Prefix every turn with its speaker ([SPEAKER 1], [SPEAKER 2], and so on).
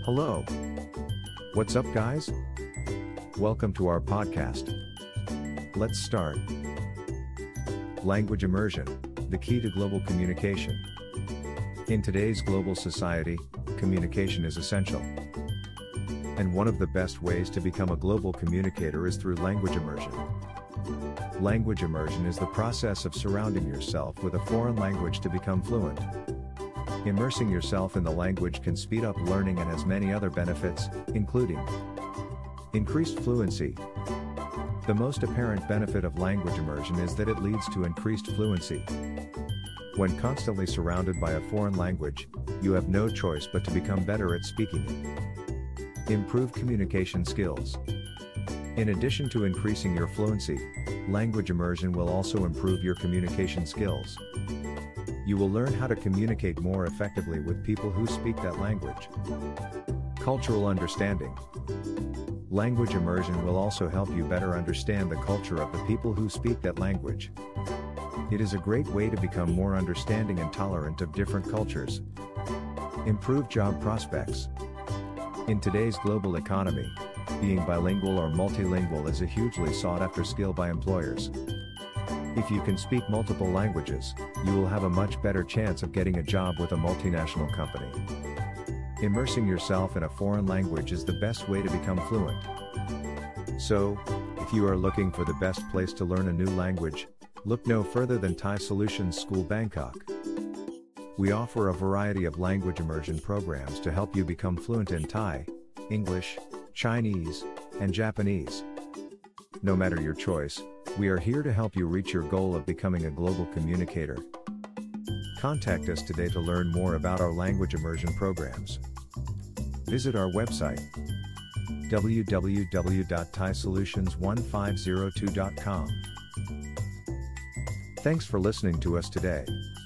[SPEAKER 1] Hello. What's up, guys? Welcome to our podcast. Let's start. Language immersion, the key to global communication. In today's global society, communication is essential. And one of the best ways to become a global communicator is through language immersion. Language immersion is the process of surrounding yourself with a foreign language to become fluent. Immersing yourself in the language can speed up learning and has many other benefits, including increased fluency. The most apparent benefit of language immersion is that it leads to increased fluency. When constantly surrounded by a foreign language, you have no choice but to become better at speaking it. Improve communication skills. In addition to increasing your fluency, language immersion will also improve your communication skills. You will learn how to communicate more effectively with people who speak that language. Cultural understanding. Language immersion will also help you better understand the culture of the people who speak that language. It is a great way to become more understanding and tolerant of different cultures. Improve job prospects. In today's global economy, being bilingual or multilingual is a hugely sought-after skill by employers. If you can speak multiple languages, you will have a much better chance of getting a job with a multinational company. Immersing yourself in a foreign language is the best way to become fluent. So, if you are looking for the best place to learn a new language, look no further than Thai Solutions School Bangkok. We offer a variety of language immersion programs to help you become fluent in Thai, English, Chinese, and Japanese. No matter your choice, we are here to help you reach your goal of becoming a global communicator. Contact us today to learn more about our language immersion programs. Visit our website www.thaisolutions1502.com. Thanks for listening to us today.